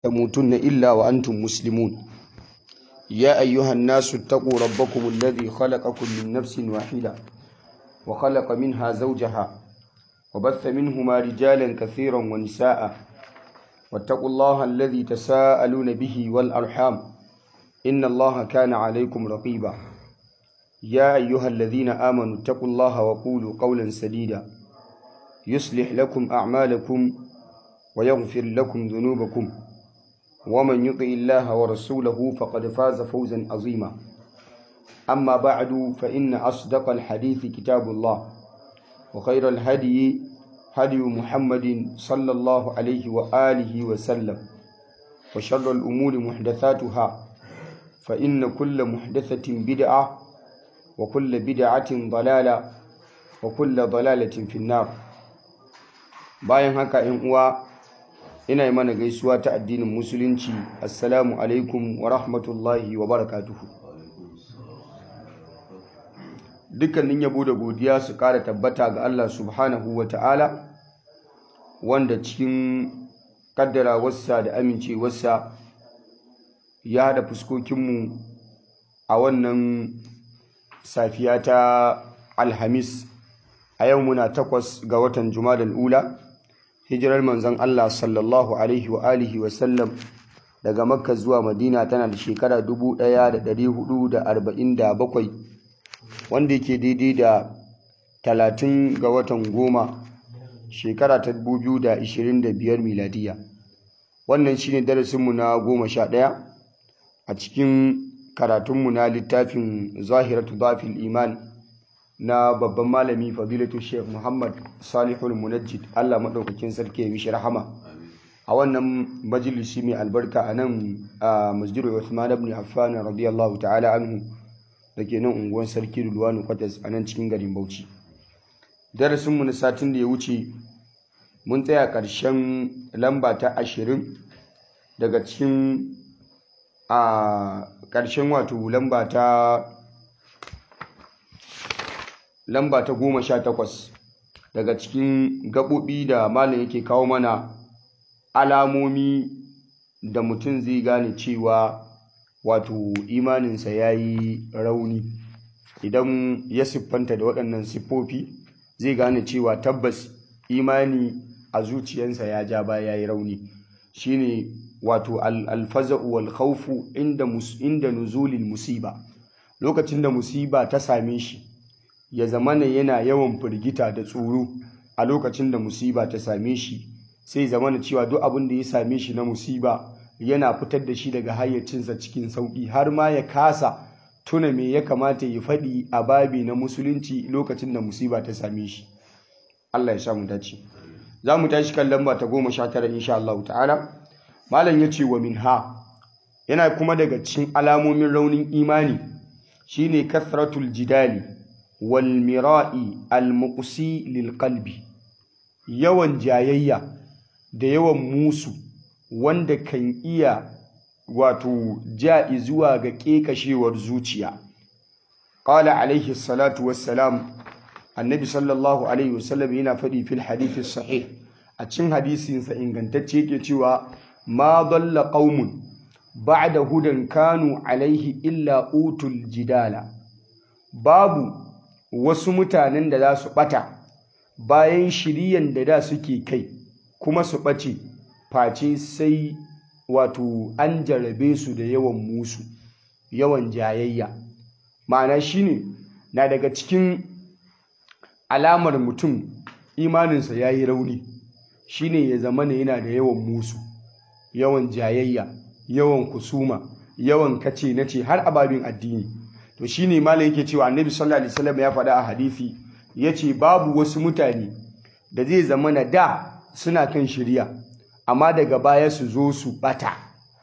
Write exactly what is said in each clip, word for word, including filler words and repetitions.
تموتن إلا وأنتم مسلمون. يا أيها الناس اتقوا ربكم الذي خلقكم من نفس واحدة وخلق منها زوجها وبث منهما رجالا كثيرا ونساء واتقوا الله الذي تساءلون به والأرحام إن الله كان عليكم رقيبا. يا أيها الذين آمنوا اتقوا الله وقولوا قولا سديدا يصلح لكم أعمالكم ويغفر لكم ذنوبكم ومن يطع الله ورسوله فقد فاز فوزا عظيما. أما بعد فإن أصدق الحديث كتاب الله وخير الهدي هدي محمد صلى الله عليه وآله وسلم وشر الأمور محدثاتها فإن كل محدثة بدعة وكل بدعة ضلالة وكل ضلالة في النار. bayan haka in uwa ina yi mana gaisuwa ta addinin musulunci, assalamu alaikum wa rahmatullahi wa barakatuhu. Dukkanin yabo da godiya su ƙara tabbata ga Allah subhanahu wa ta'ala, wanda cikin ƙaddarawarsa da amincewarsa ya haɗa fuskokinmu a wannan safiya ta Alhamis. A yau muna takwas ga watan Jumadal Ula, hijirar manzon Allah sallallahu alaihi wa alihi wa sallam daga Makka zuwa Madina tana da shekara dubu ɗaya da ɗari hudu da arba'in da bakwai, wanda yake daidai da talatin ga watan goma shekara ta dubu biyu da ashirin da biyar miladiya. Wannan shine darasinmu na goma sha ɗaya a cikin karatunmu na littafin Zahiratu Dhafil Iman na babban malami fadilatu Sheikh Muhammad Salihul Munajjid, Allah maɗaukakin sarki ya mishi rahama. A wannan majalisi mai albarka a nan a masjidu Uthman ibn Affan radiyallahu ta'ala anhu da ke nan unguwar Sarki Rulwanu Kwatas a nan cikin garin Bauchi. Darasinmu na satin da ya wuce mun tsaya ƙarshen lamba ta ashirin daga cikin a ƙarshen wato lamba ta lamba ta goma sha takwas daga cikin gaɓoɓi da malam yake kawo mana alamomi da mutum zai gane cewa wato imaninsa ya yi rauni. Idan ya siffanta da waɗannan siffofi zai gane cewa tabbas imani a zuciyarsa ya ja baya, ya yi rauni. Shine wato alfaza'u wal khawfu inda inda nuzulil musiba, lokacin da musiba ta same shi ya zamana yana yawan firgita da tsoro. A lokacin da musiba ta same shi sai zamana cewa duk abin da ya same shi na musiba yana fitar da shi daga hayyacinsa cikin sauƙi, har ma ya kasa tuna me ya kamata ya faɗi a babi na musulunci lokacin da musiba ta same shi. Allah ya sha mu dace. Za mu tashi kan lamba ta goma sha tara insha Allah ta'ala. Malam ya ce wa minha, yana kuma daga cikin alamomin raunin imani shine kasratul jidali wal mira'i al muqsi lil qalbi, yawan jayayya da yawan musu wanda kan iya wato ja'i zuwa ga kekashewar zuciya. Qala alaihi salatu wassalam, annabi sallallahu alaihi wasallam yana faɗi fil hadithi sahih, a cikin hadisinsa ingantacce yake cewa ma dalla qaumun ba'da hudan kanu alaihi illa utul jidala, babu wasu mutanen da za su ɓata bayan shiriyan da da suke kai kuma su ɓace face sai wato an jarabe su da yawan musu, yawan jayayya. Ma'ana shine na daga cikin alamar mutum imaninsa ya yi rauni shine ya zamana yana da yawan musu, yawan jayayya, yawan kusuma, yawan kace nace har ababin addini. To shine malam yake cewa annabi sallallahu alaihi wasallam ya faɗa a hadisi yace babu wasu mutane da zai zamana da suna kan shiriya amma daga baya su zo su bata,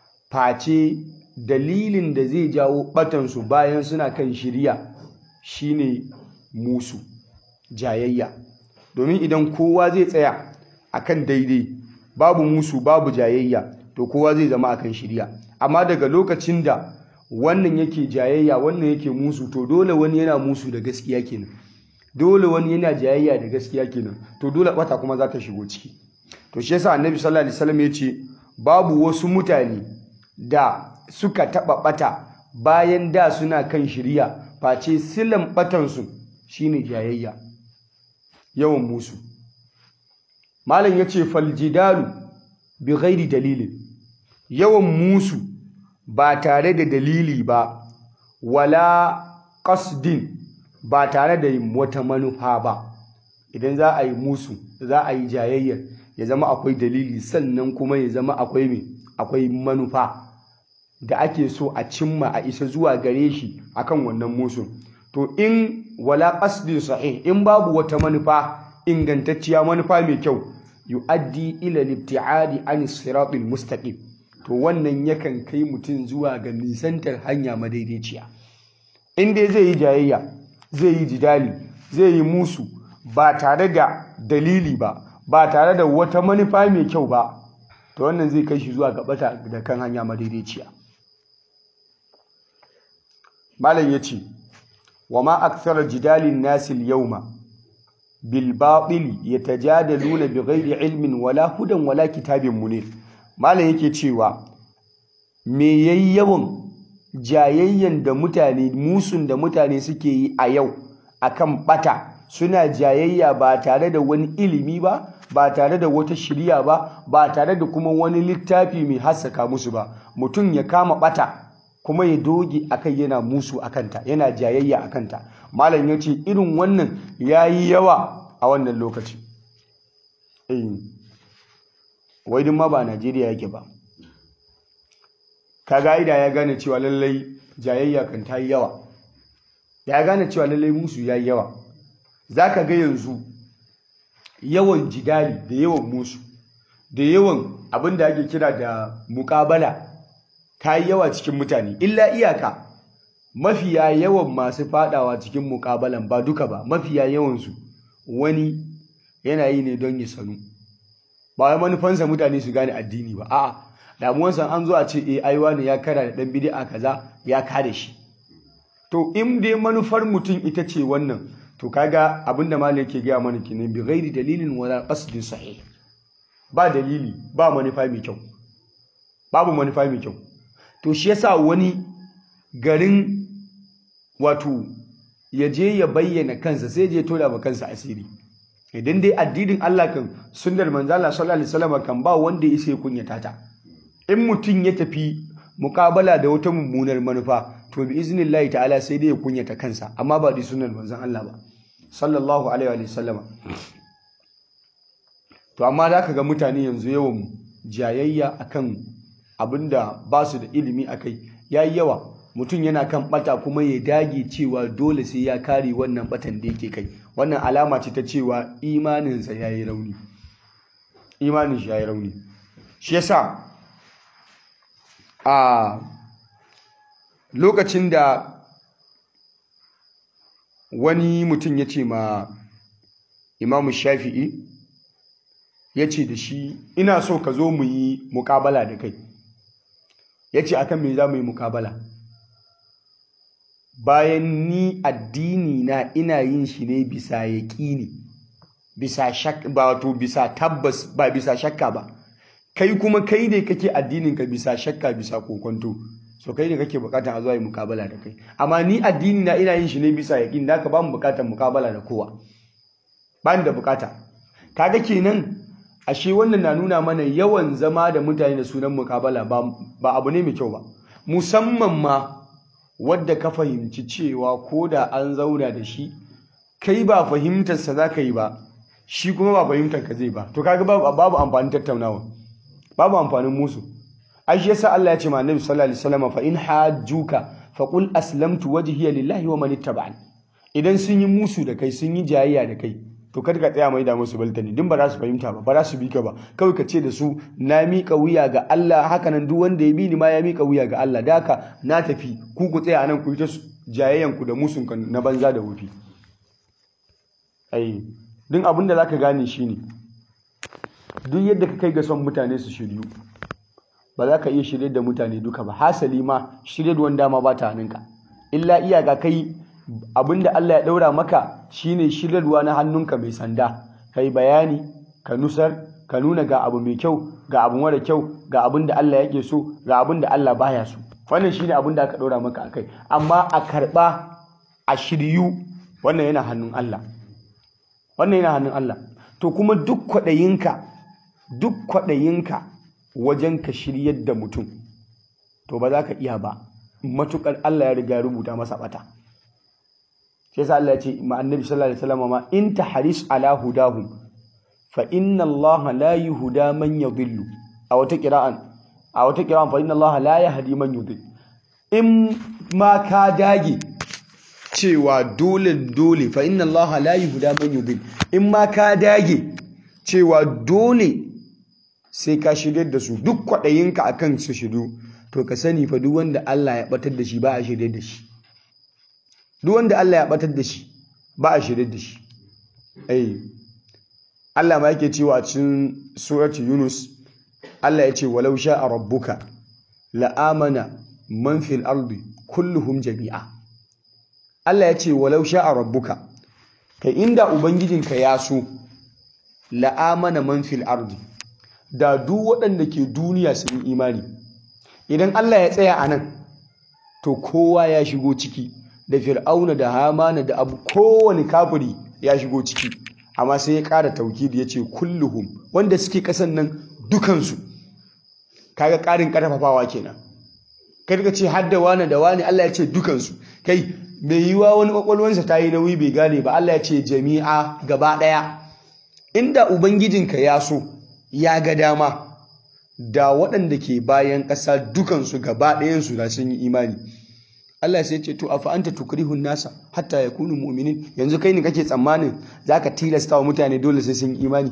face dalilin da zai jawo batan su bayan suna kan shiriya shine musu, jayayya. Domin idan kowa zai tsaya akan daidai, babu musu babu jayayya, to kowa zai zama akan shiriya. Amma daga lokacin da wannan yake jayayya wannan yake musu, to dole wani yana musu da gaskiya kenan, dole wani yana jayayya da gaskiya kenan, to dole bata kuma za ta shigo ciki. to shi yasa annabi sallallahu alaihi wasallam ya ce babu wasu mutane da suka taɓa ɓata bayan da suna kan shirya face silan ɓatansu shine jayayya, yawan musu. Malam ya ce faljidalu bi ghairi dalilin, yawan musu ba tare da dalili ba, wala qasdin ba tare da wata manufa ba. Idan za a yi musu, za a yi jayayyar, ya zama akwai dalili, sannan kuma ya zama akwai me akwai manufa da ake so a cimma a isa zuwa gare shi akan wannan musu. To in wala qasdin sahih, in babu wata manufa ingantacciya, manufa mai kyau, yu'addi ila al-ibti'adi an siratil mustaqim, to wannan yakan kai mutum zuwa ga nisantar hanya madaidaiciya. In dai zai yi jayayya, zai yi jidali, zai yi musu ba tare da dalili ba, ba tare da wata manufa mai kyau ba, to wannan zai kai shi zuwa ga bata da kan hanya madaidaiciya. Malam yace wa ma akthara jidalin nasi al-yawma bil batil yatajadaluna bighairi ilmin wala hudan wala kitabin munir. Malam yake cewa me yayi yawan jayayyan da mutane, musun da mutane suke yi a yau akan bata, suna jayayya ba tare da wani ilimi ba, ba tare da wata shiriya ba, ba tare da kuma wani littafi mai haskaka musu ba. Mutum ya kama bata kuma ya doge akai, yana musu akanta, yana jayayya akanta. Malam ya ce irin wannan yayi yawa a wannan lokaci. Eh, wai din ma ba Najeriya yake ba. Kaga ida ya gane cewa lallai jayayya kan ta yi yawa, ya gane cewa lallai musu ya yi yawa. Za ka ga yanzu yawan jidali da yawan musu da yawan abin da ake kira da muƙabala ta yi yawa cikin mutane. Illa iyaka mafiya yawan masu fadawa cikin muƙabalan, ba duka ba, mafiya yawansu wani yana yi ne don ya sanu, ba wai manufansa mutane su gane addini ba. A'a, damuwansa an zo a ce eh ai wani ya kara da dan bid'a kaza ya kada shi. To in dai manufar mutum ita ce wannan, to kaga abinda malai yake gaya mana kenan, bi ghairi dalilin wala qasdin sahih. Ba dalili, ba manufa mai kyau, babu manufa mai kyau. To shi yasa wani garin wato ya je ya bayyana kansa, sai je tola ba kansa asiri. Idan dai addinin Allah kan, sunnar manzo Allah sallallahu alaihi wasallam kan, ba wanda ya sai kunyata ta. In mutum ya tafi muƙabala da wata mummunar manufa, to bi iznillahi ta'ala sai dai ya kunyata kansa, amma ba da sunnar manzon Allah ba sallallahu alaihi wa sallama. To amma za ka ga mutane yanzu yawan jayayya akan abinda ba su da ilimi akai yayi yawa. Mutum yana kan bata kuma ya dage cewa dole sai ya kare wannan batan da yake kai. Wannan alama ce ta cewa imaninsa yayi rauni, imanin shi yayi rauni. Shi yasa a lokacin da wani mutum ya ce ma Imam Shafi'i, ya ce da shi ina so ka zo mu yi muƙabala da kai. Ya ce akan me za mu yi muƙabala? Bayan ni addini na ina yin shi ne bisa yaƙini, bisa shakka, ba wato bisa tabbas, ba bisa shakka ba. Kai kuma kai ne kake addinin ka bisa shakka, bisa kokonto. So kai ne kake bukatar a zuwa yi mukabala da kai. Amma ni addini na ina yin shi ne bisa yaƙin, da ka ba mu bukatar mukabala da kowa. Ba ni da bukata. Kaga kenan ashe wannan na nuna mana yawan zama da mutane da sunan mukabala ba, ba abu ne mai kyau ba. Musamman ma wadda ka fahimci cewa ko da an zauna da shi, kai ba fahimtarsa za ka yi ba, shi kuma ba fahimtar ka zai ba. To kaga babu amfanin tattaunawa, babu amfanin musu. Ai shi yasa Allah ya ce ma Annabi sallallahu alaihi wasallam, fa in hajjuka faqul aslamtu wajhiya lillahi wa man ittaba'ani. Idan sun yi musu da kai, sun yi jayayya da kai, to kada ka tsaya mai da musu baltani, din ba za su fahimta ba, ba za su bi ka ba. Kawai ka ce da su na miƙa wuya ga Allah, haka nan duk wanda ya bi ni ma ya miƙa wuya ga Allah. Da haka na tafi, ku ku tsaya nan ku yi ta jayayyan ku da musun kan na banza da wofi. Ai, din abin da zaka gane shine duk yadda ka kai ga son mutane su shiryu, ba za ka iya shirye da mutane duka ba. Hasali ma shirye da wanda ma ba ta hannunka. Illa iyaka kai abinda Allah ya daura maka shine shiryarwa na hannunka mai sanda. Kai bayani, ka nusar, ka nuna ga abu mai kyau ga abu mara kyau ga abin da Allah yake so ga abin da Allah baya so wannan shine abin da aka ɗora maka akai amma a karɓa a shiryu wannan yana hannun Allah wannan yana hannun Allah to kuma duk kwaɗayinka duk kwaɗayinka wajen ka shiryar da mutum to ba za ka iya ba matukar Allah ya riga rubuta masa bata sai sa Allah ya ce ma annabi sallallahu alaihi wasallam ma in tahris ala hudahum fa inna Allah la yuhda man yadhillu a wata qira'an a wata qira'an fa inna Allah la yahdi man yudhill in ma ka dage cewa dole dole fa inna Allah la yuhda man yudhill in ma ka dage cewa dole sai ka shirye da su duk kwaɗayinka akan su shiru to ka sani fa duk wanda Allah ya batar da shi ba a shirye da shi duk wanda Allah ya batar da shi ba a shirye da shi ai Allah ma yake cewa a cikin surati Yunus Allah ya ce walau sha'a rabbuka la amana man fil ardi kulluhum jami'a Allah ya ce walau sha'a rabbuka kai inda ubangijinka ya so la amana man fil ardi da duk waɗanda ke duniya sun yi imani idan Allah ya tsaya a nan to kowa ya shigo ciki da fir'auna da hamana da abu kowane kafiri ya shigo ciki amma sai ya ƙara taukidi ya ce kulluhum wanda suke ƙasan nan dukansu kaga ƙarin ƙarfafawa kenan kai ka ce har da wani da wani Allah ya ce dukansu kai mai yiwa wani ƙwaƙwalwansa ta yi nauyi bai gane ba Allah ya ce jami'a gaba ɗaya inda ubangijinka ya so ya ga dama da waɗanda ke bayan ƙasa dukansu gaba ɗayansu da sun yi imani Allah sai ce to afa anta tukrihun nasa hatta yakunu mu'minin yanzu kai ne kake tsammanin zaka tilasta wa mutane dole sai sun yi imani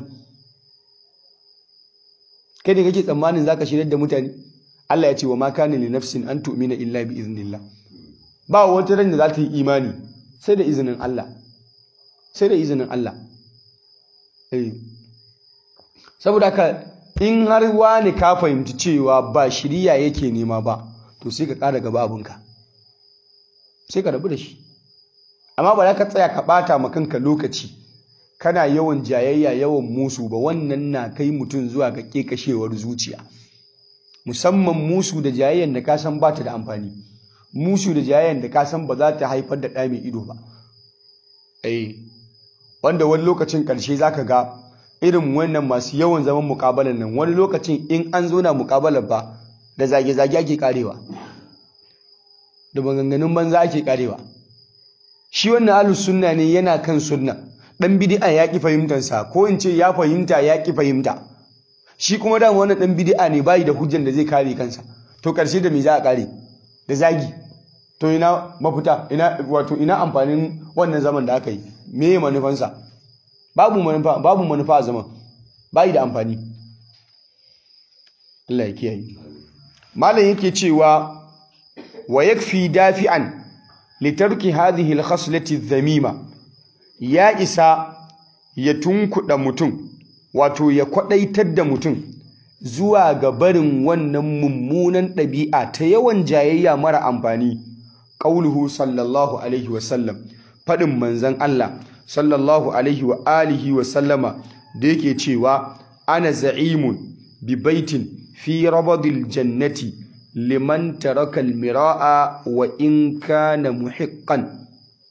kai ne kake tsammanin zaka shirar da mutane Allah ya ce wa ma kana li nafsin an tu'mina illa bi iznillah ba wata ran da za ta yi imani sai da izinin Allah sai da izinin Allah eh saboda ka in har wani ka fahimci cewa ba shiriya yake nema ba to sai ka ƙara gaba abinka sai ka rabu da shi amma ba za ka tsaya ka ɓata ma kanka lokaci kana yawan jayayya yawan musu ba wannan na kai mutum zuwa ga ƙeƙashewar zuciya musamman musu da jayayyan da ka san ba ta da amfani musu da jayayyan da ka san ba za ta haifar da ɗa mai ido ba eh wanda wani lokacin ƙarshe za ka ga irin wannan masu yawan zaman muƙabalar nan wani lokacin in an zo na muƙabalar ba da zage-zage ake karewa da maganganun banza ake karewa shi wannan ahlus sunna ne yana kan sunna dan bid'a ya ki fahimtar sa ko in ce ya fahimta ya ki fahimta shi kuma dan wannan dan bid'a ne bai da hujjan da zai kare kansa to karshe da me za a kare da zagi to ina mafita ina wato ina amfanin wannan zaman da aka yi me manufansa babu manufa babu manufa a zaman bai da amfani Allah ya kiyaye malam yake cewa wa yakfi dafi'an litarki hadhihi al-khaslati adh-dhamima ya isa ya tunkuda mutum wato ya kwadaitar da mutum zuwa ga barin wannan mummunan ɗabi'a ta yawan jayayya mara amfani qauluhu sallallahu alaihi wa sallam fadin manzon Allah sallallahu alaihi wa alihi wa sallama da yake cewa ana za'imun bi baitin fi rabadil jannati liman taraka almira'a wa in kana muhiqqan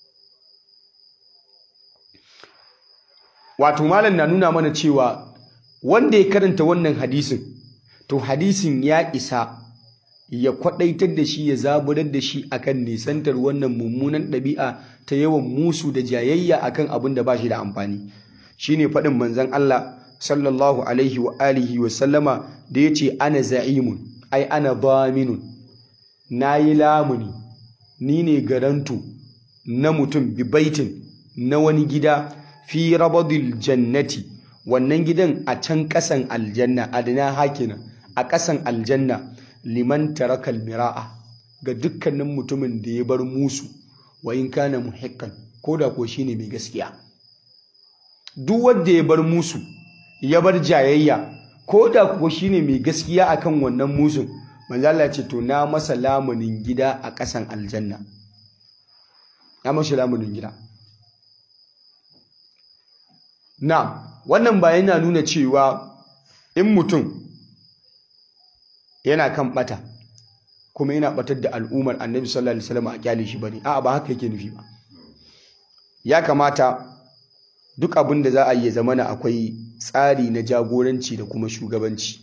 wato malam na nuna mana cewa wanda ya karanta wannan hadisin to hadisin ya isa ya kwadaitar da shi ya zaburar da shi akan nisantar wannan mummunan ɗabi'a ta yawan musu da jayayya akan abin da ba shi da amfani shine faɗin manzon Allah sallallahu alaihi wa alihi wa sallama da yace ana za'imun ai ana daminun nayi lamuni ni ne garantu na mutum bi baitin na wani gida fi rabadil jannati wannan gidan a can ƙasan aljanna adana hakina a ƙasan aljanna liman tarakal mira'a ga dukkanin mutumin da ya bar musu wa in kana muhiqqan koda ko shine mai gaskiya duk wanda ya bar musu ya bar jayayya koda ko shine mai gaskiya akan wannan musun manzo Allah ce to na masa lamunin gida a ƙasan aljanna na masa lamunin gida na wannan ba yana nuna cewa in mutum yana kan bata kuma yana batar da al'ummar annabi sallallahu alaihi wasallam a kyale shi bane a'a ba haka yake nufi ba. Ya kamata duk abin da za a yi zamana akwai tsari na jagoranci da kuma shugabanci.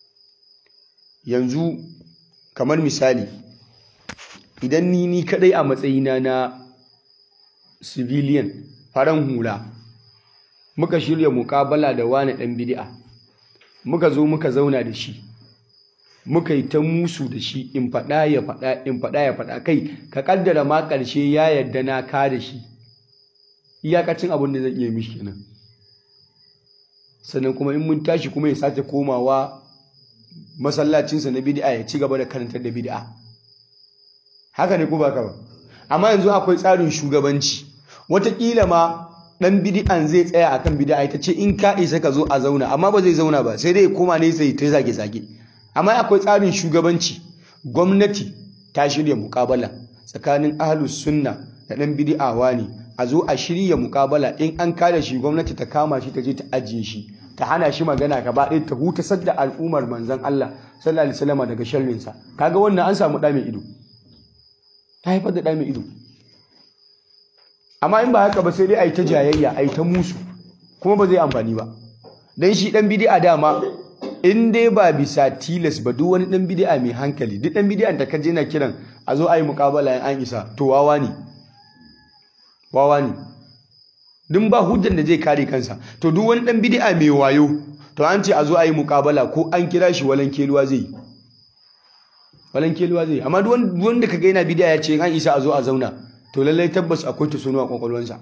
Yanzu kamar misali, idan ni ni kadai a matsayina na civilian faran hula muka shirya muƙabala da wani ɗan bid'a, muka zo muka zauna da shi muka yi ta musu da shi, in faɗa ya faɗa in faɗa ya faɗa kai ka kaddara ma ƙarshe ya yarda na ka da shi, iyakacin abin da zan iya mishi kenan. Sannan kuma in mun tashi kuma ya sace komawa masallacinsa na bid'a ya ci gaba da karantar da bid'a. Haka ne ko ba ka ba? Amma yanzu akwai tsarin shugabanci. Wataƙila ma ɗan bid'an zai tsaya akan bid'a ita ce in ka isa ka zo a zauna, amma ba zai zauna ba sai dai ya koma ne sai ta zage zage. Amma akwai tsarin shugabanci. Gwamnati ta shirya muƙabala tsakanin ahlus sunna da ɗan bid'a wani, a zo a shirya muƙabala, in an kada shi gwamnati ta kama shi ta je ta ajiye shi, ta hana shi magana gaba ɗaya, ta huta sadda al'ummar manzon Allah sallallahu alaihi wasallam daga sharrinsa. Kaga wannan an samu ɗa mai ido, ta haifar da ɗa mai ido. Amma in ba haka ba sai dai a yi ta jayayya, a yi ta musu, kuma ba zai amfani ba. Dan shi ɗan bid'a dama in dai ba bisa tilas ba, duk wani ɗan bid'a mai hankali, duk ɗan bid'an da ka je na kiran a zo a yi muƙabala in an isa, to wawa ne wawa ne din ba hujjan da zai kare kansa. To duk wani dan bid'a mai wayo, to an ce a zo a yi muƙabala ko an kira shi walan keluwa zai walan keluwa zai amma duk wanda kaga yana bid'a ya ce an isa a zo a zauna, to lallai tabbas akwai tusunuwa a kwakwalwansa.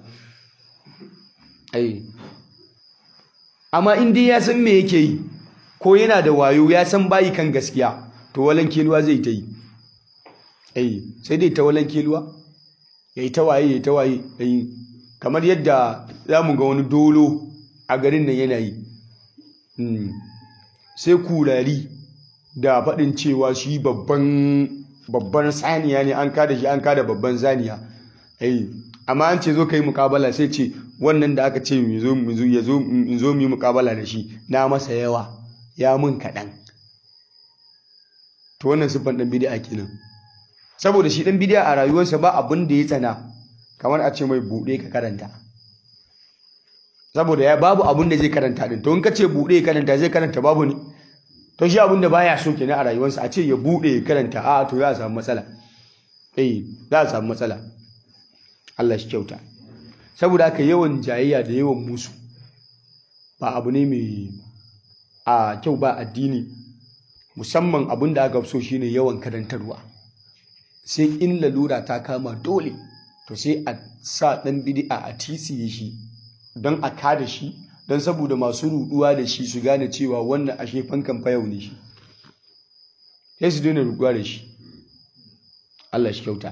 ai amma in dai ya san me yake yi ko yana da wayo ya san bayi kan gaskiya, to walan keluwa zai ta yi. ai sai dai ta walan keluwa yayi ta waye yayi ta waye yayi kamar yadda zamu ga wani dolo a garin nan yana yi. hmm. sai kurari da faɗin cewa shi babban babban saniya ne, an kada shi an kada babban zaniya. ai amma an ce zo kai muƙabala sai ce wannan da aka ce mu zo mu ya zo in zo mu yi muƙabala da shi na masa yawa ya mun kaɗan. To wannan siffan ɗan bid'a kenan. Saboda shi ɗan bid'a a rayuwarsa ba abin da ya tsana kamar a ce mai buɗe ka karanta. Saboda ya babu abin da zai karanta din, to in ka ce buɗe karanta zai karanta babu ne. To shi abin da baya so kenan a rayuwarsa, a ce ya buɗe karanta, a to za a samu matsala. eh za a samu matsala. Allah shi kyauta. Saboda haka yawan jayayya da yawan musu ba abu ne mai a kyau ba addini, musamman abin da aka so shine yawan karantarwa. Sai in lalura ta kama dole, to sai a sa ɗan bid'a a tisiye shi don a kada shi, don saboda masu ruɗuwa da shi su gane cewa wannan ashe fankan fayau ne shi, sai su daina ruɗuwa da shi. Allah shi kyauta.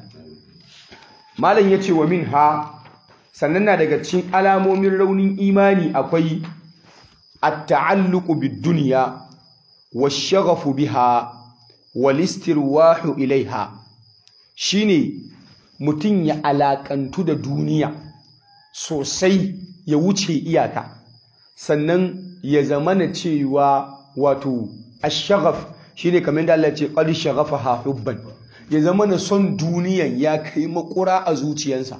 Malam ya ce wa min ha, sannan na daga cikin alamomin raunin imani akwai at-ta'alluqu bid-dunya wash-shaghafu biha wal-istirwahu ilaiha. Shine mutum ya alakantu da duniya sosai ya wuce iyaka, sannan ya zamana cewa wato ash-shaghaf shine kamar da Allah ya ce qad shaghafaha hubban, ya zamana son duniyan ya kai makura a zuciyarsa,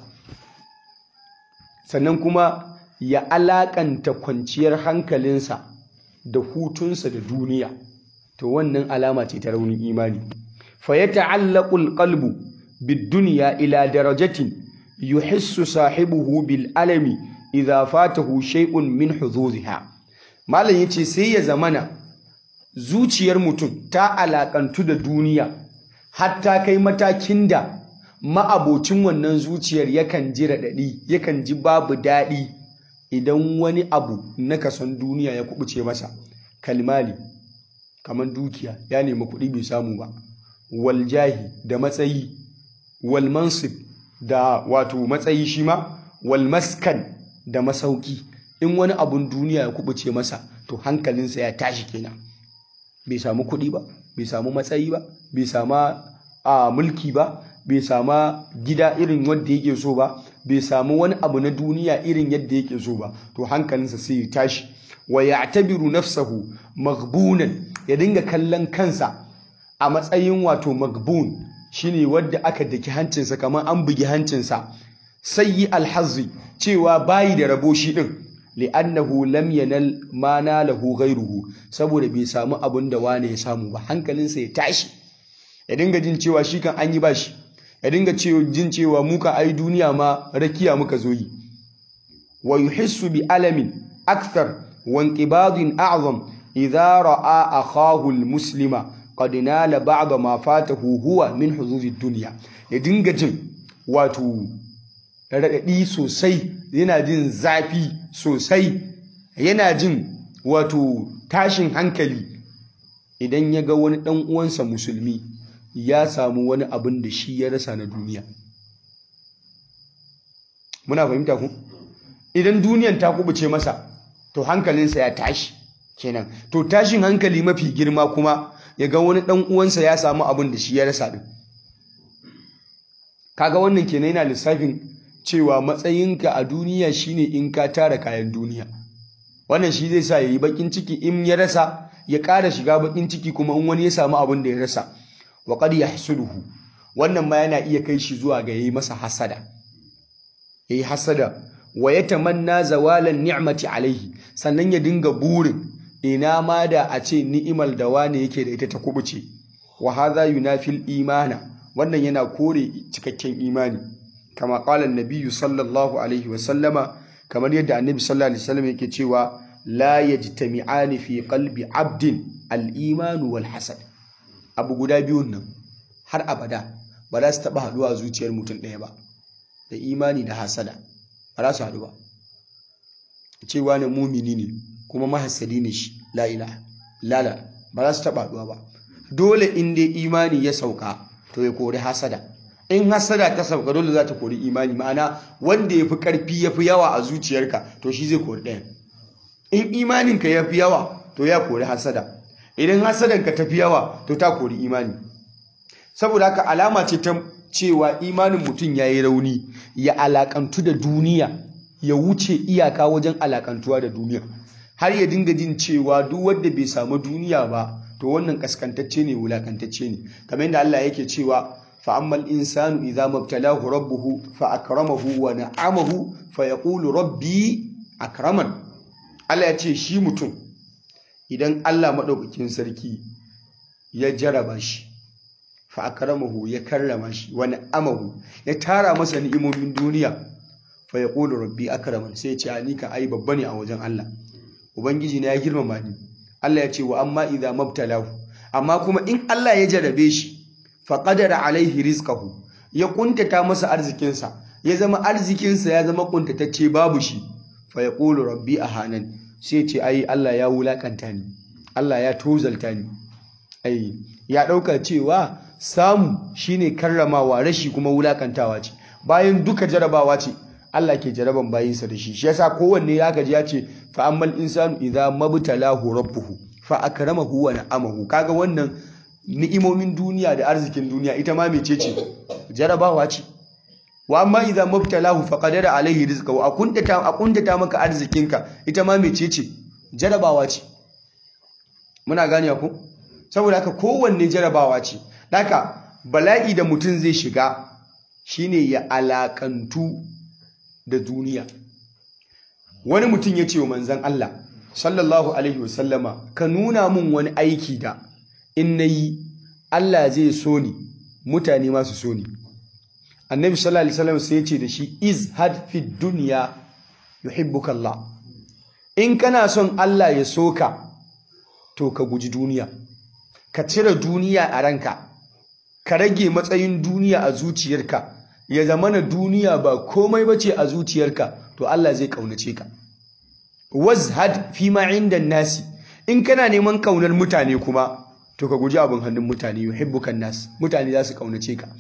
sannan kuma ya alakanta kwanciyar hankalinsa da hutunsa da duniya. To wannan alama ce ta raunin imani. Fa yata'allaqu al-qalbu bid-dunya ila darajatin yuhissu sahibuhu bil alami idha fatahu shay'un min huzuziha. Malam yace sai ya zamana zuciyar mutum ta alakantu da duniya hatta kai matakin da ma'abocin wannan zuciyar yakan ji raɗaɗi, yakan ji babu daɗi idan wani abu na kason duniya ya kubuce masa. Kalmali, kamar dukiya, ya nemi kuɗi bai samu ba, wal jahi da matsayi, wal mansib da wato matsayi shi ma, wal maskan da masauki. In wani abun duniya ya kubuce masa, to hankalinsa ya tashi kenan. Bai samu kuɗi ba, bai samu matsayi ba, bai sama a mulki ba, bai sama gida irin wanda yake so ba, bai samu wani abu na duniya irin yadda yake so ba, to hankalinsa sai ya tashi. wa ya'tabiru nafsahu maghbunan, ya dinga kallon kansa a matsayin wato maghbun, shine wanda aka daki hancinsa kamar an bugi hancinsa, sayyi alhazzi, cewa bayi da rabo shi din, li'annahu lam yanal ma nalahu ghayruhu, saboda bai samu abin da wane ya samu ba, hankalinsa ya tashi, ya dinga jin cewa shi kan an yi bashi, ya dinga jin cewa muka ai duniya ma rakiya muka zo yi. Wa yuhissu bi alamin akthar wa inqibadin a'zam idza ra'a akhahu almuslima qad nala ba'd ma fatahu huwa min huzuzi dunya, ya dinga jin wato raɗaɗi sosai, yana jin zafi sosai, yana jin wato tashin hankali idan ya ga wani ɗan uwansa musulmi ya samu wani abin da shi ya rasa na duniya. Muna fahimta ku? Idan duniyan ta kubuce masa, to hankalinsa ya tashi kenan. To tashin hankali mafi girma kuma ya ga wani ɗan uwansa ya samu abin da shi ya rasa din. Kaga wannan kenan yana lissafin cewa matsayinka a duniya shine in ka tara kayan duniya. Wannan shi zai sa yayi bakin ciki in ya rasa, ya ƙara shiga bakin ciki kuma in wani ya samu abin da ya rasa. Wa qad yahsuduhu, wannan ma yana iya kai shi zuwa ga yayi masa hasada. Yayi hasada wa yatamanna zawalan ni'mati alaihi, sannan ya dinga burin ina ma da a ce ni'imal da wani yake da ita ta kubuce. Wa hadha yunafil imana, wannan yana kore cikakken imani. Kama qala an-nabiy sallallahu alaihi wa sallama, kamar yadda annabi sallallahu alaihi wasallam yake cewa la yajtami'ani fi qalbi 'abdin al-iman wal hasad. Abu guda biyun nan har abada ba za su taba haduwa a zuciyar mutum ɗaya ba, da imani da hasada ba za su haɗu ba. Cewa ne mumini ne kuma mahassadi ne shi, la ilaha lala, ba za su taba haduwa ba. Dole in dai imani ya sauka to ya kori hasada. In hasada ta sauka dole za ta kori imani, ma'ana wanda ya fi ƙarfi ya fi yawa a zuciyarka to shi zai kori ɗaya. In imaninka ya fi yawa to ya kori hasada, idan hasadanka ta fi yawa to ta kori imani. Saboda haka alama ce ta cewa imanin mutum ya yi rauni, ya alakantu da duniya, ya wuce iyaka wajen alakantuwa da duniya, har ya dinga jin cewa duk wanda bai samu duniya ba to wannan kaskantacce ne, wulakantacce ne. Kamar yadda Allah yake cewa fa ammal insanu idza mabtalahu rabbuhu fa akramahu wa na'amahu fa yaqulu rabbi akraman. Allah ya ce shi mutum idan Allah madaukakin sarki ya jaraba shi, fa akramahu, ya karrama shi, wa na'amahu, ya tara masa ni'imomin duniya, fa yaqulu rabbi akraman, sai ya ce ni ka ai babba ne a wajen Allah, ubangiji na ya girmama ni. Allah ya ce wa amma idza mabtalahu, amma kuma in Allah ya jarabe shi, fa qadara alaihi rizqahu, ya kuntata masa arzikinsa, ya zama arzikinsa ya zama kuntatacce babu shi, fa yaqulu rabbi ahanan, sai ce ai Allah ya wulakanta ni, Allah ya tozalta ni. Ai ya dauka cewa samu shine karramawa, rashi kuma wulakantawa ce, bayan duka jarabawa ce Allah ke jaraban bayinsa da shi. Shi yasa kowanne ya gaji ya ce fa ammal insanu idza mabtalahu rabbuhu fa akramahu wa na'amahu. Kaga wannan ni'imomin duniya da arzikin duniya ita ma mecece? Jarabawa ce. Wa amma idza mabtalahu fa qadara alaihi rizqahu, akuntata akuntata maka arzikinka ita ma mecece? Jarabawa ce. Muna gane ku? Saboda haka kowanne jarabawa ce. Haka bala'i da mutum zai shiga shine ya alakantu da duniya. Wani mutum ya ce wa manzon Allah sallallahu alaihi wasallama, ka nuna mun wani aiki da in nayi Allah zai so ni, mutane ma su so ni. Annabi sallallahu alaihi wasallam sai ya ce da shi izhad fi dunya yuhibbuka Allah. In kana son Allah ya soka to ka guji duniya, ka cire duniya a ranka, ka rage matsayin duniya a zuciyarka, ya zamana duniya ba komai bace a zuciyarka, to Allah zai kaunace ka. Wazhad fi ma inda nasi, in kana neman kaunar mutane kuma to ka guji abin hannun mutane, yuhibbukan nas, mutane za su kaunace ka.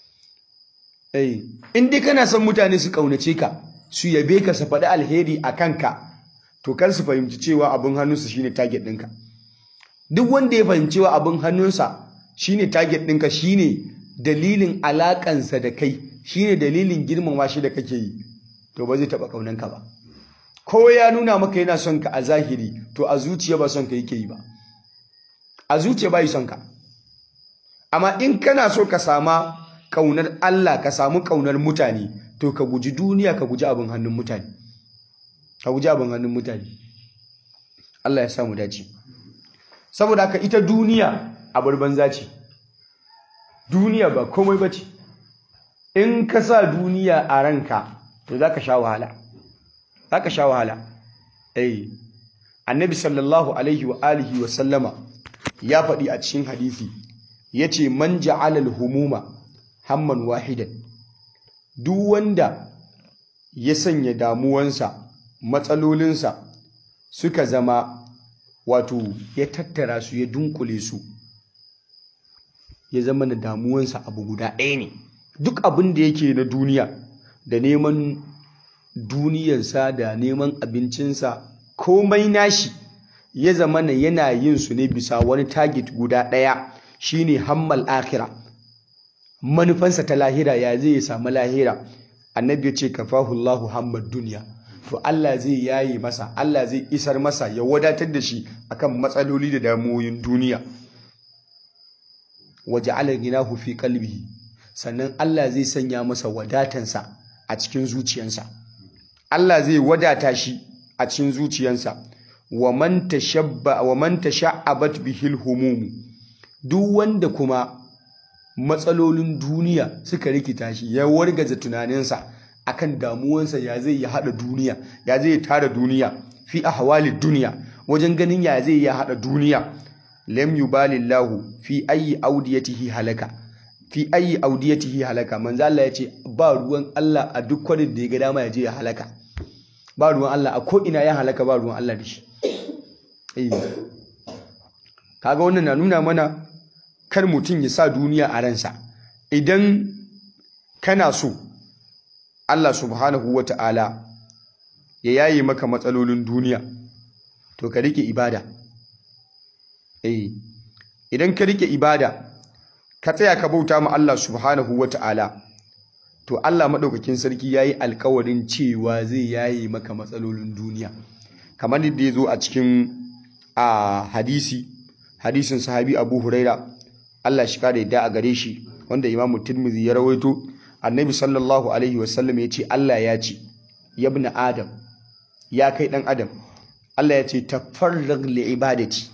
Eh, in dai kana son mutane su kaunace ka, su yabe ka, su faɗi alheri a kanka, to kar su fahimci cewa abin hannunsu shine target ɗinka. Duk wanda ya fahimci cewa abin hannunsa shine target ɗinka, shine dalilin alakansa da kai, shine dalilin girmama shi da kake yi, to ba zai taɓa ƙaunanka ba. ko ya nuna maka yana son ka a zahiri to a zuciya ba son ka yake yi ba, a zuciya ba yi son ka. Amma in kana so ka sama ƙaunar Allah, ka samu ƙaunar mutane, to ka guji duniya, ka guji abin hannun mutane, ka guji abin hannun mutane. Allah ya samu dace. Saboda haka ita duniya abar banza ce, duniya ba komai ba ce. In ka sa duniya a ranka to za ka sha wahala, za ka sha wahala. Eh, annabi sallallahu alaihi wa alihi wa sallama ya faɗi a cikin hadisi, ya ce man ja'ala al-humuma hamman wahidan, duk wanda ya sanya damuwansa, matsalolinsa suka zama wato ya tattara su, ya dunkule su, ya zama da damuwansa abu guda ɗaya ne. Duk abin da yake na duniya, da neman duniyarsa, da neman abincinsa, komai nashi ya zama na yana yin su ne bisa wani target guda ɗaya, shine hammal akhira, manufansa ta lahira, ya zai samu lahira. Annabi ya ce kafahu Allahu hammad duniya, to Allah zai yaye masa, Allah zai isar masa, ya wadatar da shi akan matsaloli da damuwoyin duniya. Waja'ala ghinahu fi qalbihi, sannan Allah zai sanya masa wadatansa a cikin zuciyarsa. Allah zai wadata shi a cikin zuciyarsa. Wa man tashabba wa man tasha'abat bihil humum, duk wanda kuma matsalolin duniya suka rikita shi, ya wargaza tunaninsa akan damuwansa, ya zai ya hada duniya, ya zai ya tara duniya, fi ahwalid duniya, wajen ganin ya zai ya hada duniya. Lam yubalillahu fi ayi audiyatihi halaka, fi ayi audiyatihi halaka. Manzo Allah ya ce ba ruwan Allah a duk kwarin da ya ga dama ya je ya halaka, ba ruwan Allah a ko ina ya halaka, ba ruwan Allah da shi. Eh, kaga wannan na nuna mana kar mutum ya sa duniya a ransa. Idan kana so Allah subhanahu wa ta'ala ya yaye maka matsalolin duniya, to ka rike ibada. Eh, idan ka rike ibada, ka tsaya ka bauta ma Allah subhanahu wa ta'ala, to Allah maɗaukakin sarki ya yi alkawarin cewa zai yaye maka matsalolin duniya. Kamar yadda ya zo a cikin a hadisi, hadisin sahabi Abu Huraira, Allah shi kare yadda a gare shi, wanda Imam Tirmidhi ya rawaito. Annabi sallallahu alaihi wasallam ya ce Allah ya ce, ya ibn Adam, ya kai ɗan Adam, Allah ya ce tafarrag li ibadati,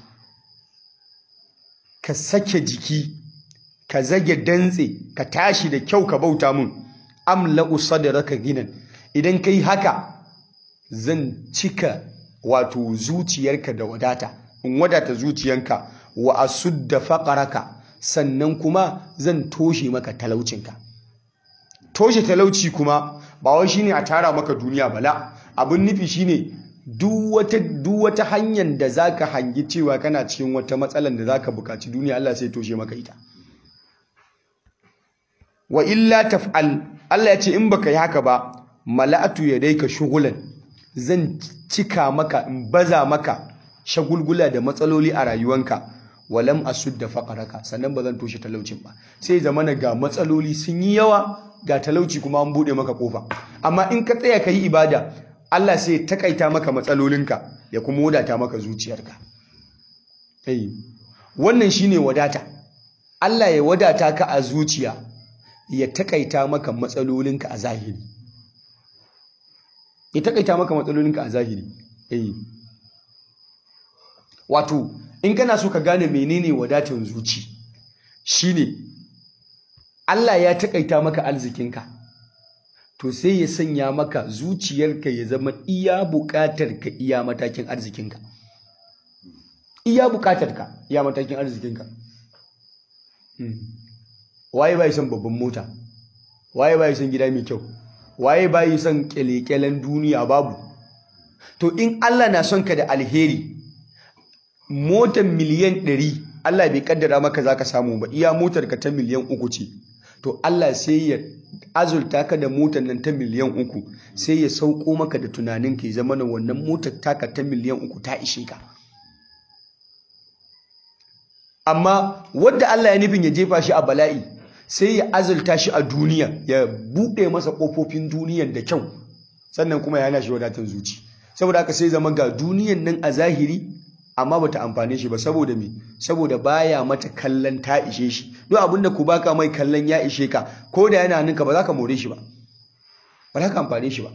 ka sake jiki, ka zage dantse, ka tashi da kyau ka bauta mun. Amla'u sadraka ginan, idan kai haka zan cika wato zuciyarka da wadata, in wadata zuciyanka. Wa asudda faqaraka, sannan kuma zan toshe maka talaucinka. Toshe talauci kuma ba wai shine a tara maka duniya bala, abin nufi shine duk wata duk wata hanyar da zaka hangi cewa kana cikin wata matsalar da zaka bukaci duniya, Allah sai toshe maka ita. Wa illa taf'al, Allah ya ce in baka yi haka ba, mala'atu yadayka shughlan, zan cika maka, in baza maka shagulgula da matsaloli a rayuwanka. Walam asudda faqaraka, sannan ba zan toshe talaucin ba. Sai zamana ga matsaloli sun yi yawa, ga talauci kuma an bude maka kofa. Amma in ka tsaya ka yi ibada, Allah sai ya takaita maka matsalolinka, ya kuma wadata maka zuciyarka. Eh, wannan shine wadata. Allah ya wadata ka a zuciya, ya takaita maka matsalolinka a zahiri. Ya takaita maka matsalolinka a zahiri. Eh. Wato, in kana so ka gane menene wadatar zuci, shine Allah ya takaita maka arzikinka, to sai ya sanya maka zuciyarka ya zama iya bukatar ka, iya matakin arzikinka. Iya bukatar ka, iya matakin arzikinka. Hmm. Waye bai son babban mota? Waye bai son gida mai kyau? Waye bai son kyalekyalen duniya? Babu. To in Allah na son ka da alheri, motar miliyan ɗari Allah bai kaddara maka zaka samu ba, iya motar ka ta miliyan uku ce, to Allah sai ya azulta ka da motar nan ta miliyan uku, sai ya sauko maka da tunanin ka, ya zama na wannan motar taka ta miliyan uku ta ishe ka. Amma wadda Allah ya nufin ya jefa shi a bala'i, sai ya azulta shi a duniya, ya buɗe masa ƙofofin duniyan da kyau, sannan kuma ya hana shi wadatar zuci. saboda haka sai zama ga duniyan nan a zahiri amma bata amfane shi ba saboda me saboda baya mata kallon ta ishe shi duk abinda ku baka mai kallon ya ishe ka ko da yana ninka ba za ka more shi ba ba za ka amfane shi ba.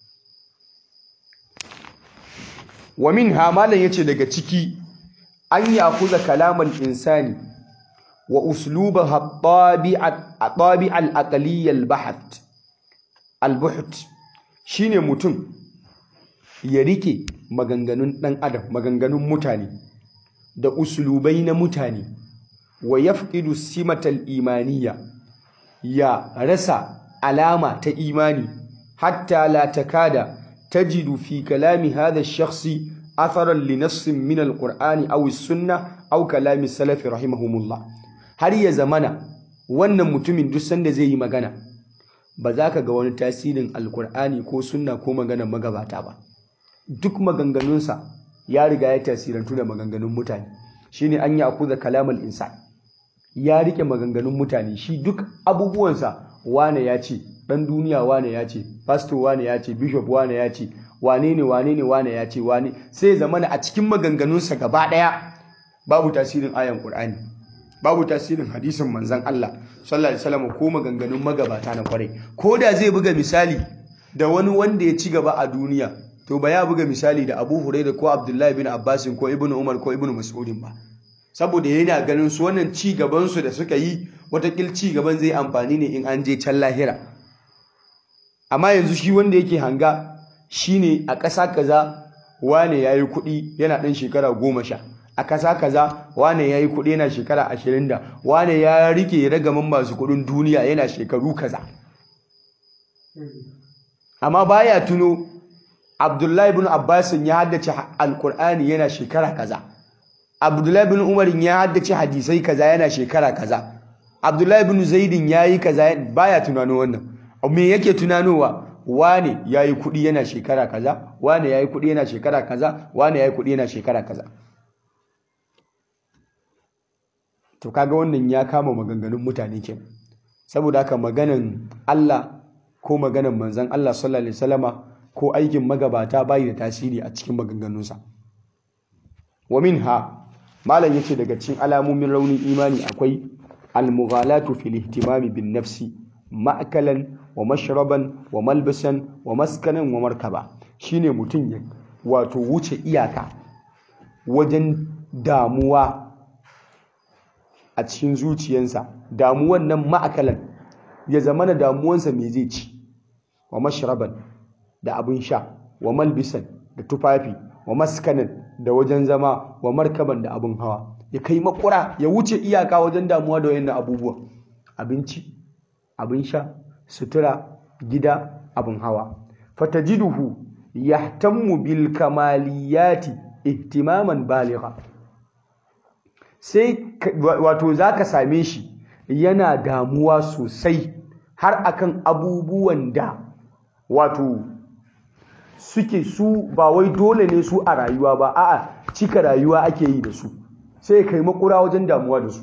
wa minha malan yace daga ciki an yakuza kalamal insani wa uslubaha tabi'at tabi'al aqliyya al-baht al-buht shine mutum ya rike maganganun dan adam maganganun mutane da uslubai na mutane wa yafqidu simatal imaniyya ya rasa alama ta imani hatta la takada tajidu fi kalami hadha ash-shakhsi atharan li nassin min al-qur'ani aw as-sunnah aw kalami salaf rahimahumullah har ya zamana wannan mutumin duk sanda zai yi magana ba za ka ga wani tasirin alkur'ani ko sunna ko maganar magabata ba duk maganganunsa ya riga ya tasirantu da maganganun mutane shine an yi akuza kalamal insan ya rike maganganun mutane shi duk abubuwansa wane ya ce dan duniya wane ya ce pastor wane ya ce bishop wane ya ce wane ne wane ne wane ya ce wane sai zamana a cikin maganganunsa gaba daya babu tasirin ayan qur'ani babu tasirin hadisin manzon Allah sallallahu alaihi wasallam ko maganganun magabata na kwarai ko da zai buga misali da wani wanda ya ci gaba a duniya to ba ya buga misali da Abu Hurairah ko Abdullahi bin Abbas ko Ibn Umar ko Ibn Mas'ud ba saboda yana ganin su wannan ci gaban su da suka yi watakil ci gaban zai amfani ne in an je can lahira amma yanzu shi wanda yake hanga shine a ƙasa kaza wane yayi kuɗi yana ɗan shekara goma sha a ƙasa kaza wane yayi kuɗi yana shekara ashirin da wane ya rike ragaman masu kuɗin duniya yana shekaru kaza amma baya tuno Abdullahi ibn Abbas ya haddace Alƙur'ani yana shekara kaza Abdullahi ibn Umar ya haddace hadisai kaza yana shekara kaza Abdullahi ibn Zaidin yayi kaza baya tunano wannan me yake tunanowa wane yayi kuɗi yana shekara kaza wane yayi kuɗi yana shekara kaza wane yayi kuɗi yana shekara kaza to kaga wannan ya kama maganganun mutane kenan saboda haka maganan Allah ko maganan manzon Allah sallallahu alaihi wasallama ko aikin magabata bai da tasiri a cikin maganganunsa wa minha malam yace daga cikin alamomin raunin imani akwai al-mughalatu fil ihtimami bin nafsi ma'kalan wa mashraban wa malbasan wa maskanan wa markaba shine mutum ya wato wuce iyaka wajen damuwa a cikin zuciyarsa damuwan nan ma'akalan ya zamana damuwansa me zai ci wa mashraban da abin sha wa malbisan da tufafi wa maskanan da wajen zama wa markaban da abin hawa ya kai makura ya wuce iyaka wajen damuwa da wayannan abubuwa abinci abin sha sutura gida abin hawa fatajiduhu yahtammu bil kamaliyati ihtimaman baligha sai wato zaka same shi yana damuwa sosai har akan abubuwan da wato suke su ba wai dole ne su a rayuwa ba a'a cika rayuwa ake yi da su sai kai makura wajen damuwa da su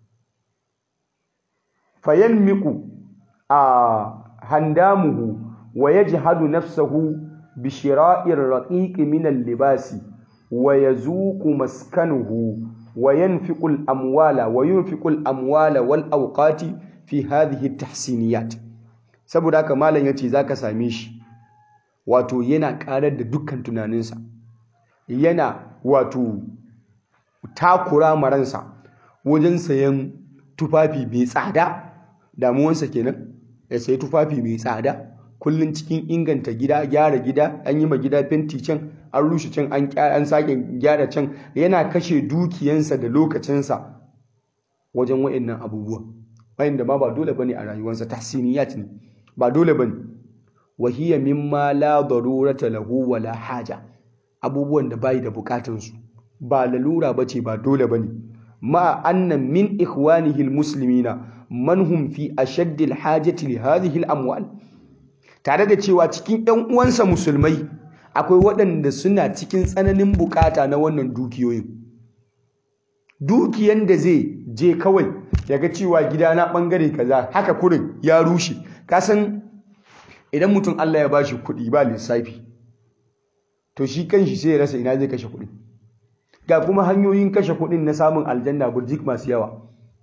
fayanmiqu a handamuhu wa yajhadu nafsahu bi shira'ir raqiq min al-libasi wa yazuqu maskanuhu wa yanfiqu al-amwala wa yunfiqu al-amwala wal awqati fi hadhihi at-tahsiniyat saboda haka malam yace zaka same shi wato yana karar da dukkan tunaninsa yana wato takura maransa wajen sayan tufafi mai tsada damuwansa kenan ya sayi tufafi mai tsada kullun cikin inganta gida gyara gida an yi ma gida fenti can an rushe can an an sake gyara can yana kashe dukiyansa da lokacinsa wajen wayannan abubuwa wayanda ma ba dole bane a rayuwarsa tahsiniyat ne ba dole bane wahiya mimma la darurata lahu wala haja abubuwan da bai da bukatun su ba lalura bace ba dole bane ma anna min ikhwanihi almuslimina man hum fi ashaddil hajati li hadhihi alamwal tare da cewa cikin ɗan uwansa musulmai akwai waɗanda suna cikin tsananin bukata na wannan dukiyoyin dukiyan da zai je kawai yaga cewa gidana bangare kaza haka kurin ya rushe kasan idan mutum Allah ya bashi kuɗi ba lissafi to shi kanshi sai ya rasa ina zai kashe kuɗin. Ga kuma hanyoyin kashe kuɗin na samun aljanna burjik masu yawa.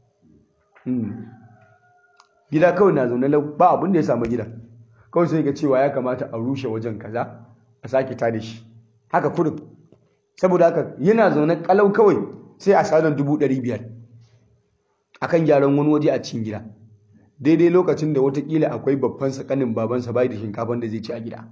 Gida kawai na zaune ba abin da ya samu gida, kawai sai ga cewa ya kamata a rushe wajen kaza a sake tada shi haka kurin. Saboda haka yana zaune kalau kawai sai a sadar dubu ɗari biyar akan gyaran wani waje a cikin gida, daidai lokacin da watakila akwai babban sakanin babansa bai da shinkafan da zai ci a gida.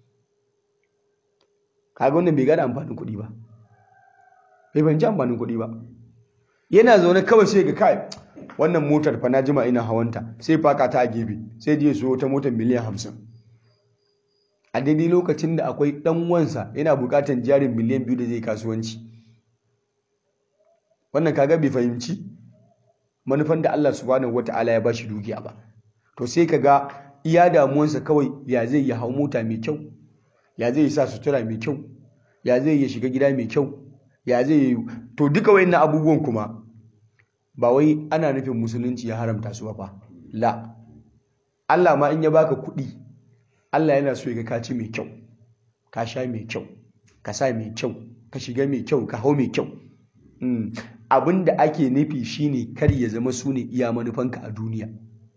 Kaga wannan bai gada amfanin kuɗi ba, bai fahimci amfanin kuɗi ba. Yana zaune kawai sai ga kai wannan motar fa na jima ina hawanta, sai faka ta a gefe, sai je so ta motar miliyan hamsin a daidai lokacin da akwai ɗan wansa yana buƙatar jarin miliyan biyu da zai kasuwanci. Wannan kaga bai fahimci manufan da Allah subhanahu wata'ala ya bashi dukiya ba. To sai kaga iya damuwansa kawai ya zai ya hau mota mai kyau, ya zai sa sutura mai kyau, ya zai ya shiga gida mai kyau, ya zai yi. To duka wayannan abubuwan kuma ba wai ana nufin musulunci ya haramta su ba, la. Allah ma in ya baka kuɗi, Allah yana so ya ga ka ci mai kyau, ka sha mai kyau, ka sa mai kyau, ka shiga mai kyau, ka hau mai kyau. Abin da ake nufi shine kar ya zama su ne iya manufanka a duniya.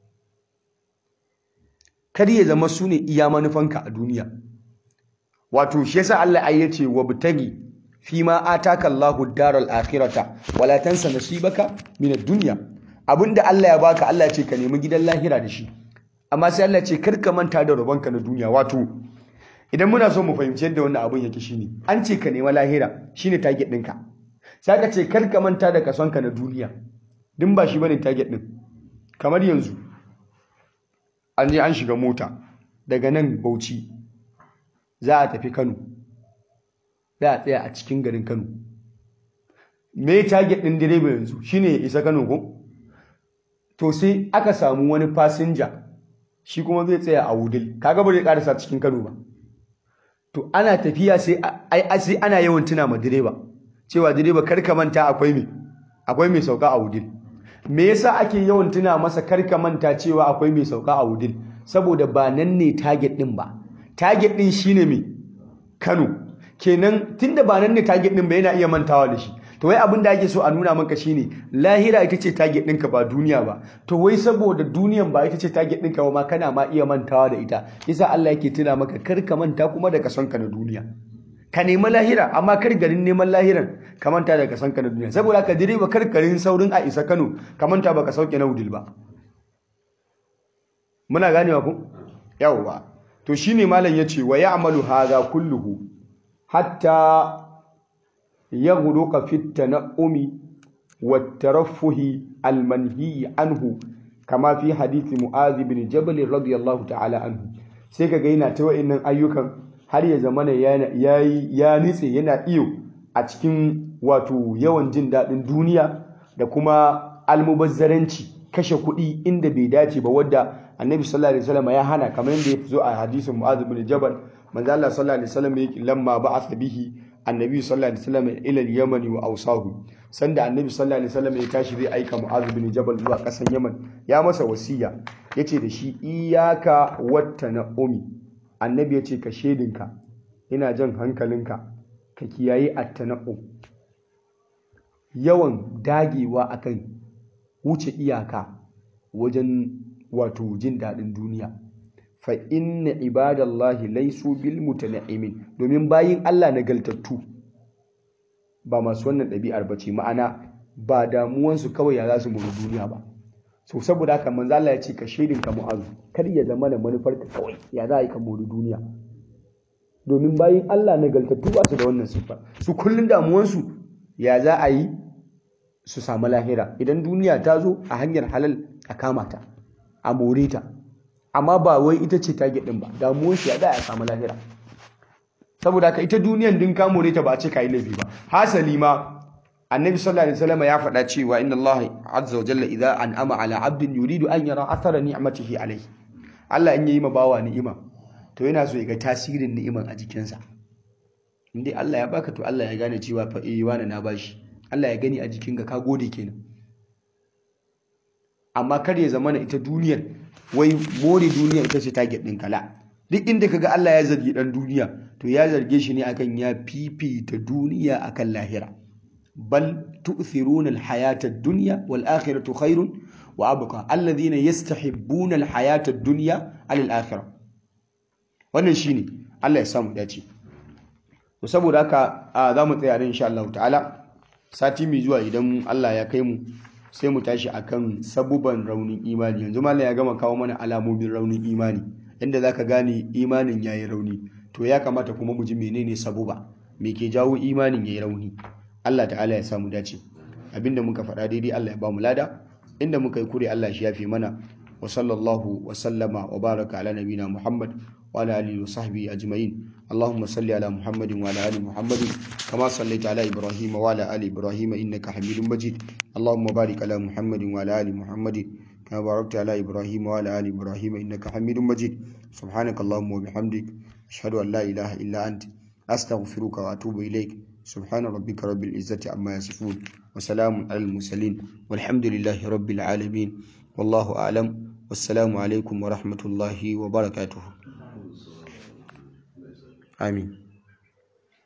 Kar ya zama su ne iya manufanka a duniya. Wato shi yasa Allah ai yace wabtagi fima ataka Allahu daral akhirata wala tansa nasibaka min ad-dunya. Abinda Allah ya baka, Allah ya ce ka nemi gidan lahira da shi, amma sai Allah ya ce kar ka manta da rabonka na duniya. Wato idan muna so mu fahimci yadda wannan abin yake shine, an ce ka nemi lahira shine target ɗinka, sai ka ce kar ka manta da kasonka na duniya, din ba shi bane target ɗin. Kamar yanzu an je an shiga mota daga nan Bauchi za a tafi Kano, za a tsaya a cikin garin Kano. Me target ɗin direba yanzu shine ya isa Kano ko? To sai aka samu wani fasinja shi kuma zai tsaya a Wudil, kaga ba zai karasa cikin Kano ba. To ana tafiya sai ai sai ana yawan tuna ma direba cewa direba kar ka manta akwai me akwai mai sauka a Wudil. Me yasa ake yawan tuna masa kar ka manta cewa akwai mai sauka a Wudil? Saboda ba nan ne target ɗin ba. Target ɗin shine me Kano. Kenan tunda ba nan ne target ɗin ba yana iya mantawa da shi. To wai abin da ake so a nuna maka shine lahira ita ce target ɗinka ba duniya ba. To wai saboda duniyan ba ita ce target ɗinka ba ma kana ma iya mantawa da ita. Yasa Allah yake tuna maka kar ka manta kuma da kasonka na duniya. Ka nemi lahira, amma kar garin neman lahiran ka manta da kasonka na duniya. Saboda ka direba kar garin saurin a isa Kano ka manta baka sauke na Wudil ba. Muna ganewa ku? Yawwa. To shine malam yace wa ya'malu hadha kulluhu hatta yaghruqa fi at-tana'umi wat-taraffuhi al-manhi anhu kama fi hadith Mu'adh bin Jabal radiyallahu ta'ala anhu. Sai kaga yana ta wa'annan ayyukan har ya zamana yayi ya nitse yana iyo a cikin wato yawan jin dadin duniya da kuma almubazzaranci, kashe kuɗi inda bai dace ba, wadda Annabi sallallahu alaihi wasallam ya hana, kamar yadda ya zo a hadisin Mu'adh bin Jabal. Manzo Allah sallallahu alaihi wasallam yake lamma ba'atha bihi Annabi sallallahu alaihi wasallam ila al-Yaman wa awsahu. Sanda Annabi sallallahu alaihi wasallam ya tashi zai aika Mu'adh bin Jabal zuwa kasan Yaman, ya masa wasiya yace da shi iyyaka wat-tana'umi. Annabi yace ka shedinka, ina jan hankalinka ka kiyaye at-tana'um, yawan dagewa akan wuce iyaka wajen wato jin daɗin duniya. Fa inna ibadallahi laysu bil mutana'imin, domin bayin Allah nagaltattu ba masu wannan ɗabi'ar bace, ma'ana ba damuwansu kawai ya za su muri duniya ba. So saboda haka manzo Allah ya ce ka shedin ka Mu'adh, kar ya zama da manufar ka kawai ya za a yi ka muri duniya, domin bayin Allah nagaltattu ba su da wannan siffa. Su kullun damuwansu ya za a yi su samu lahira, idan duniya ta zo a hanyar halal a kama ta a more ta, amma ba wai ita ce target din ba. Damuwar shi ya da ya samu lahira. Saboda haka ita duniyan din ka more ta ba a ce ka yi laifi ba. Hasali ma Annabi sallallahu alaihi wasallam ya faɗa cewa inna Allah azza wa jalla idza an'ama ala 'abdin yuridu an yara athara ni'matihi alayhi. Allah in yayi ma bawa ni'ima to yana so ya ga tasirin ni'iman a jikinsa. Indai Allah ya baka to Allah ya gane cewa fa eh wani na bashi. Allah ya gani a jikinka ka gode kenan. Amma kar ya zama na ita duniyar wai more duniyar ita ce target ɗinka, la. duk inda kaga Allah ya zargi dan duniya to ya zarge shi ne akan ya fifita duniya akan lahira. bal tu'thiruna al-hayata ad-dunya wal akhiratu khairun wa abqa alladhina yastahibbuna al-hayata ad-dunya ala al-akhirah. wannan shine Allah ya samu dace. to saboda haka za mu tsaya nan insha Allah ta'ala, sati mai zuwa idan Allah ya kai mu sai mu tashi akan sabuban raunin imani. yanzu mallam ya gama kawo mana alamomin raunin imani, inda zaka gane imanin yayi rauni, to ya kamata kuma mu ji menene sabuba, me ke jawo imanin yayi rauni. Allah ta'ala ya samu dace. abinda muka faɗa daidai Allah ya ba mu lada, inda muka yi kure Allah shi yafe mana. wa sallallahu wa sallama wa baraka ala nabina Muhammad wa ala alihi wa sahbihi ajma'in. Allahumma salli ala Muhammadin wa ala ali Muhammadin kama sallaita ala Ibrahim wa ala ali Ibrahim innaka Hamidum Majid. Allahumma barik ala Muhammadin wa ala ali Muhammadin kama barakta ala Ibrahim wa ala ali Ibrahim innaka Hamidum Majid. Subhanakallahumma wa bihamdik ashhadu an la ilaha illa anta astaghfiruka wa atubu ilaik. سبحان ربك رب العزة عما يصفون وسلام على المرسلين والحمد لله رب العالمين والله أعلم والسلام عليكم ورحمة الله وبركاته. آمين.